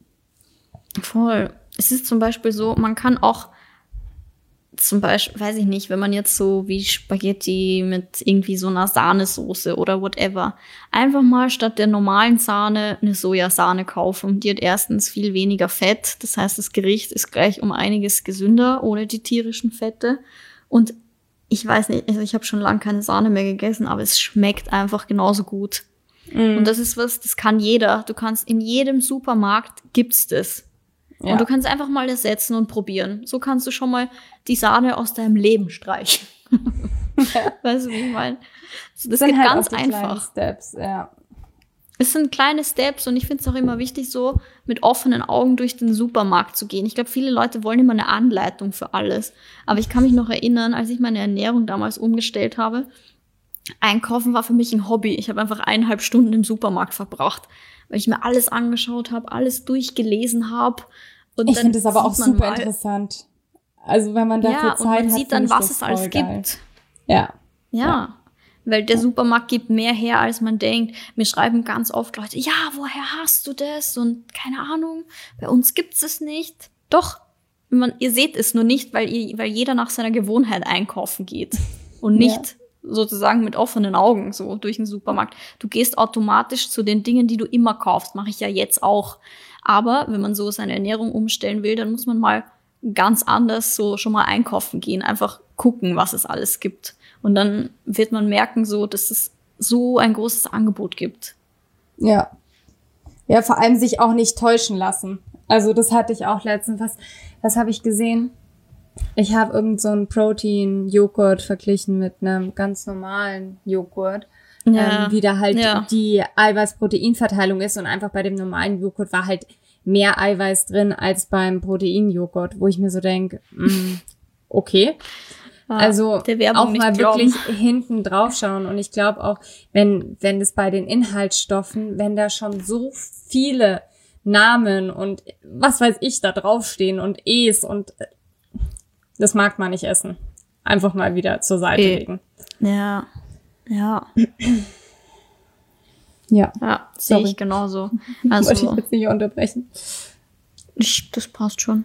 Voll. Es ist zum Beispiel so, man kann auch zum Beispiel, weiß ich nicht, wenn man jetzt so wie Spaghetti mit irgendwie so einer Sahnesoße oder whatever, einfach mal statt der normalen Sahne eine Sojasahne kaufen. Die hat erstens viel weniger Fett, das heißt, das Gericht ist gleich um einiges gesünder, ohne die tierischen Fette. Und ich weiß nicht, also ich habe schon lange keine Sahne mehr gegessen, aber es schmeckt einfach genauso gut. Mm. Und das ist was, das kann jeder. Du kannst in jedem Supermarkt gibt's das. Ja. Und du kannst einfach mal ersetzen und probieren. So kannst du schon mal die Sahne aus deinem Leben streichen. Ja. Weißt du, wie ich meine? Das, das geht halt ganz einfach. Steps, ja. Es sind kleine Steps und ich finde es auch immer wichtig, so mit offenen Augen durch den Supermarkt zu gehen. Ich glaube, viele Leute wollen immer eine Anleitung für alles. Aber ich kann mich noch erinnern, als ich meine Ernährung damals umgestellt habe, Einkaufen war für mich ein Hobby. Ich habe einfach eineinhalb Stunden im Supermarkt verbracht, weil ich mir alles angeschaut habe, alles durchgelesen habe. Und ich finde es aber auch super mal, interessant. Also wenn man dafür ja, Zeit und man hat, sieht dann, was es alles geil. gibt. Ja. Ja. ja. Weil der Supermarkt gibt mehr her, als man denkt. Mir schreiben ganz oft Leute, ja, woher hast du das? Und keine Ahnung, bei uns gibt's es nicht. Doch, man, ihr seht es nur nicht, weil, ihr, weil jeder nach seiner Gewohnheit einkaufen geht. Und nicht ja. sozusagen mit offenen Augen so durch den Supermarkt. Du gehst automatisch zu den Dingen, die du immer kaufst. Mache ich ja jetzt auch. Aber wenn man so seine Ernährung umstellen will, dann muss man mal ganz anders so schon mal einkaufen gehen. Einfach gucken, was es alles gibt. Und dann wird man merken, so, dass es so ein großes Angebot gibt. Ja. Ja, vor allem sich auch nicht täuschen lassen. Also das hatte ich auch letztens. Was, was habe ich gesehen? Ich habe irgend so einen Protein-Joghurt verglichen mit einem ganz normalen Joghurt. Ja. Ähm, wie da halt ja. die Eiweiß-Protein-Verteilung ist. Und einfach bei dem normalen Joghurt war halt mehr Eiweiß drin als beim Protein-Joghurt. Wo ich mir so denke, okay. Also auch mal wirklich hinten drauf schauen. Und ich glaube auch, wenn wenn es bei den Inhaltsstoffen, wenn da schon so viele Namen und was weiß ich da draufstehen und E's und das mag man nicht essen. Einfach mal wieder zur Seite e. legen. Ja, ja. Ja, ja sehe ich genauso. Also, wollte ich jetzt nicht unterbrechen. Ich, das passt schon.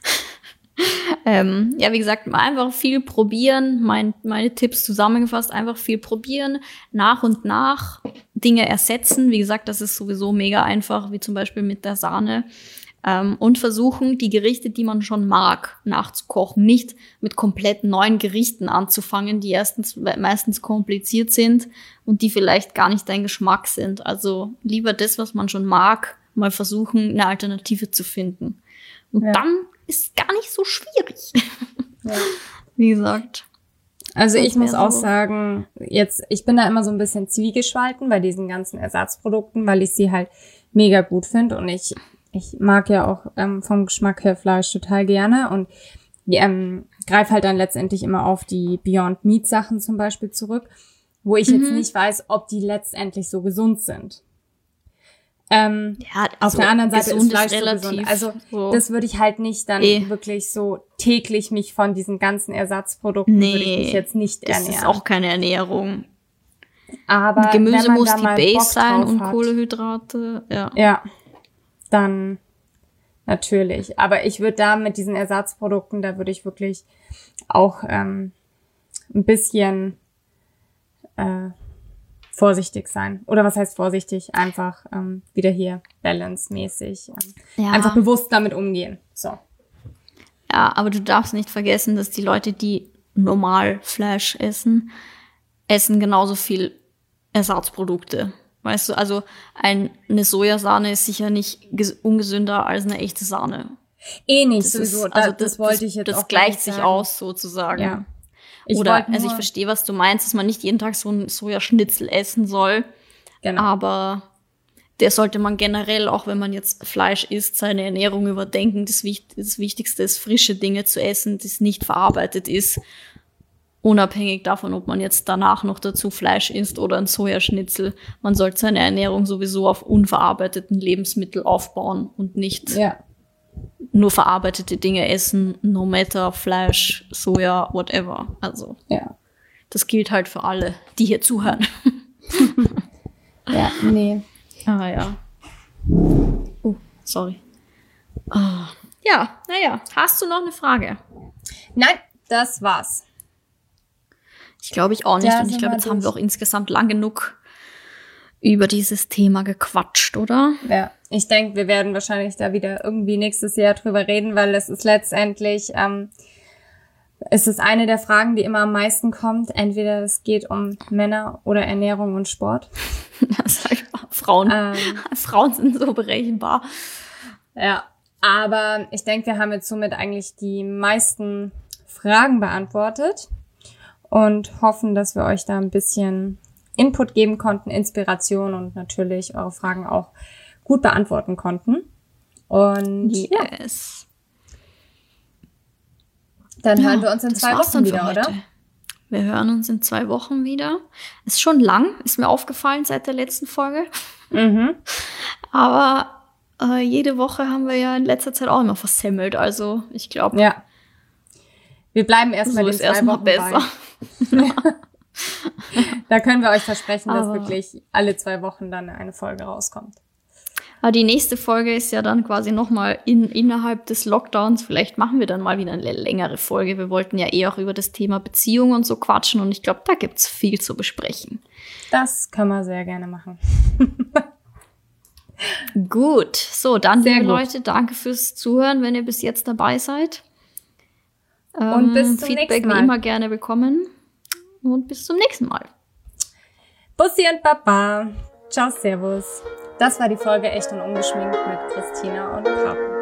Ähm, ja, wie gesagt, einfach viel probieren, mein, meine Tipps zusammengefasst, einfach viel probieren, nach und nach Dinge ersetzen. Wie gesagt, das ist sowieso mega einfach, wie zum Beispiel mit der Sahne. Ähm, und versuchen, die Gerichte, die man schon mag, nachzukochen. Nicht mit komplett neuen Gerichten anzufangen, die erstens meistens kompliziert sind und die vielleicht gar nicht dein Geschmack sind. Also lieber das, was man schon mag, mal versuchen, eine Alternative zu finden. Und ja. dann ist es gar nicht so schwierig. Ja. Wie gesagt. Also ich muss auch sagen, jetzt, ich bin da immer so ein bisschen zwiegespalten bei diesen ganzen Ersatzprodukten, weil ich sie halt mega gut finde und ich Ich mag ja auch ähm, vom Geschmack her Fleisch total gerne und ähm, greife halt dann letztendlich immer auf die Beyond Meat Sachen zum Beispiel zurück, wo ich mhm. jetzt nicht weiß, ob die letztendlich so gesund sind. Ähm, ja, also auf der anderen Seite ist Fleisch relativ, so gesund. Also so. das würde ich halt nicht dann eh. wirklich so täglich mich von diesen ganzen Ersatzprodukten nee, würde ich mich jetzt nicht das ernähren. Das ist auch keine Ernährung. Aber Gemüse wenn man muss da die mal Base Bock sein drauf und hat, Kohlenhydrate. Ja. Ja. Dann natürlich. Aber ich würde da mit diesen Ersatzprodukten, da würde ich wirklich auch ähm, ein bisschen äh, vorsichtig sein. Oder was heißt vorsichtig? Einfach ähm, wieder hier balance-mäßig. Ähm, ja. Einfach bewusst damit umgehen. So. Ja, aber du darfst nicht vergessen, dass die Leute, die normal Fleisch essen, essen genauso viel Ersatzprodukte. Weißt du, also ein, eine Sojasahne ist sicher nicht ges- ungesünder als eine echte Sahne. Eh nicht, das sowieso. Ist, also das, das, das wollte ich jetzt das auch Das gleicht nicht sich sagen. aus, sozusagen. Ja. Ich Oder, nur, also ich verstehe, was du meinst, dass man nicht jeden Tag so einen Sojaschnitzel essen soll. Genau. Aber der sollte man generell, auch wenn man jetzt Fleisch isst, seine Ernährung überdenken. Das, Wicht- das Wichtigste ist, frische Dinge zu essen, das nicht verarbeitet ist. Unabhängig davon, ob man jetzt danach noch dazu Fleisch isst oder ein Sojaschnitzel. Man sollte seine Ernährung sowieso auf unverarbeiteten Lebensmitteln aufbauen und nicht ja. nur verarbeitete Dinge essen, no matter Fleisch, Soja, whatever. Also ja. das gilt halt für alle, die hier zuhören. Ja, nee. Ah ja. Oh, sorry. Ah. Ja, naja. Hast du noch eine Frage? Nein, das war's. Ich glaube ich auch nicht. Ja, und ich sind glaube, wir jetzt haben wir durch. auch insgesamt lang genug über dieses Thema gequatscht, oder? Ja, ich denke, wir werden wahrscheinlich da wieder irgendwie nächstes Jahr drüber reden, weil es ist letztendlich, ähm, es ist eine der Fragen, die immer am meisten kommt. Entweder es geht um Männer oder Ernährung und Sport. Das sag ich mal. Frauen, Ähm, Frauen sind so berechenbar. Ja, aber ich denke, wir haben jetzt somit eigentlich die meisten Fragen beantwortet und hoffen, dass wir euch da ein bisschen Input geben konnten, Inspiration und natürlich eure Fragen auch gut beantworten konnten. Und Yes. ja, dann Ja, hören wir uns in das zwei war's Wochen dann für wieder, heute. oder? Wir hören uns in zwei Wochen wieder. Ist schon lang, ist mir aufgefallen seit der letzten Folge. Mhm. Aber äh, jede Woche haben wir ja in letzter Zeit auch immer versemmelt. Also ich glaube, Ja. Wir bleiben erstmal so den ist zwei erstmal Wochen besser. bei. Da können wir euch versprechen, dass Aber- wirklich alle zwei Wochen dann eine Folge rauskommt. Aber die nächste Folge ist ja dann quasi nochmal in, innerhalb des Lockdowns. Vielleicht machen wir dann mal wieder eine längere Folge. Wir wollten ja eh auch über das Thema Beziehung und so quatschen. Und ich glaube, da gibt's viel zu besprechen. Das können wir sehr gerne machen. Gut, so, dann, Sehr liebe gut. Leute, danke fürs Zuhören, wenn ihr bis jetzt dabei seid. Ähm, Und bis zum Feedback nächsten wie Mal. immer gerne bekommen. Und bis zum nächsten Mal. Bussi und Baba. Ciao, servus. Das war die Folge Echt und Ungeschminkt mit Christina und Caro.